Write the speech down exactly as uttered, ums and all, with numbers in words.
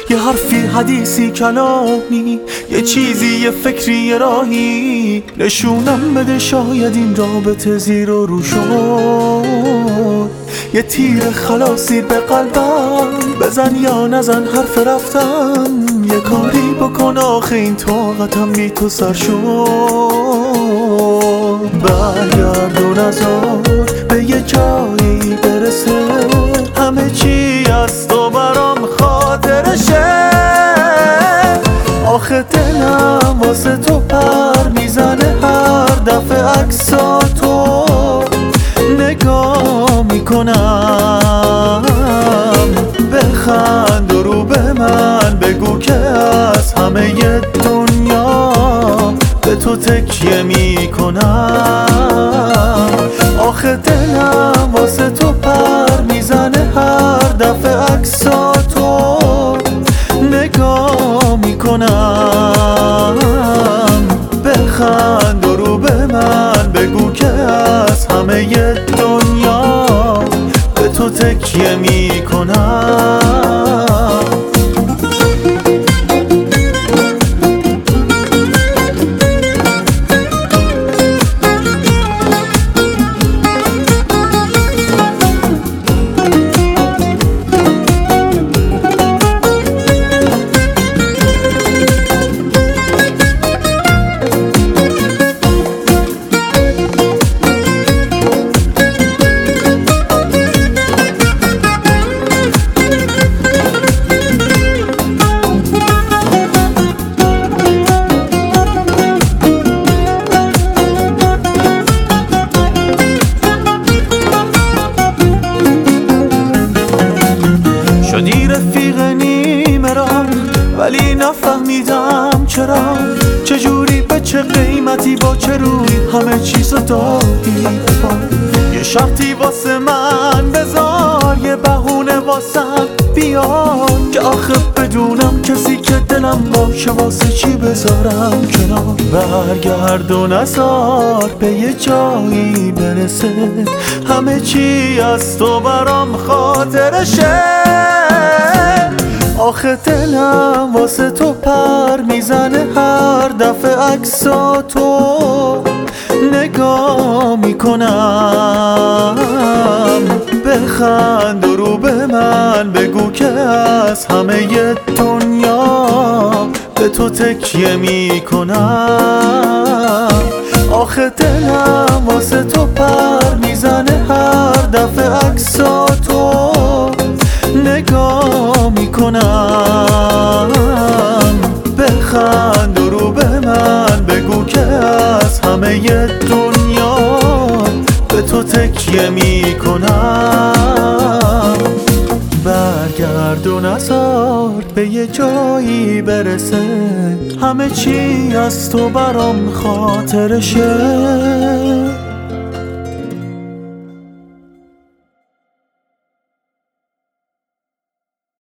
یه حرفی، حدیثی، کلامی، یه چیزی، یه فکری، یه راهی نشونم بده شاید این رابطه زیر و رو شد. یه تیر خلاصی به قلبم بزن یا نزن، حرف رفتم یه کاری بکن آخه این طاقتم بی تو سر شد. برگردون نزار به یه جایی برسه، همه چی از تو برام خاطرشه. آخه دلم واسه تو پر میزنه هر دفعه عکساتو نگاه میکنم. بخند و رو به من بگو که از همه دنیا به تو تکیه میکنم. آخه دلم واسه تو پر میزنه هر دفعه عکساتو نگاه میکنم. بخند و رو به من بگو که از همه دنیا به تو تکیه میکنم. شدی رفیق نیمه راه ولی نفهمیدم چرا، چجوری به چه قیمتی با چه روی همه چیزو دادی. یه شرطی واسه من بذار، یه بهونه واسم بیار که آخه بدونم کسی که دلم باشه واسه چی بذارم کنار. برگردون نزار به یه جایی برسه، همه چی از تو برام خاطرشه. آخه دلم واسه تو پر میزنه هر دفعه عکساتو نگاه میکنم. بخند و رو به من بگو که از همه دنیا به تو تکیه میکنم. آخه دلم واسه تو پر میزنه هر دفعه عکساتو نگاه میکنم. بخند و رو به من بگو که از همه دنیا به تو تکیه میکنم. برگردون نزار به یه جایی برسه، همه چی از تو برام خاطرشه.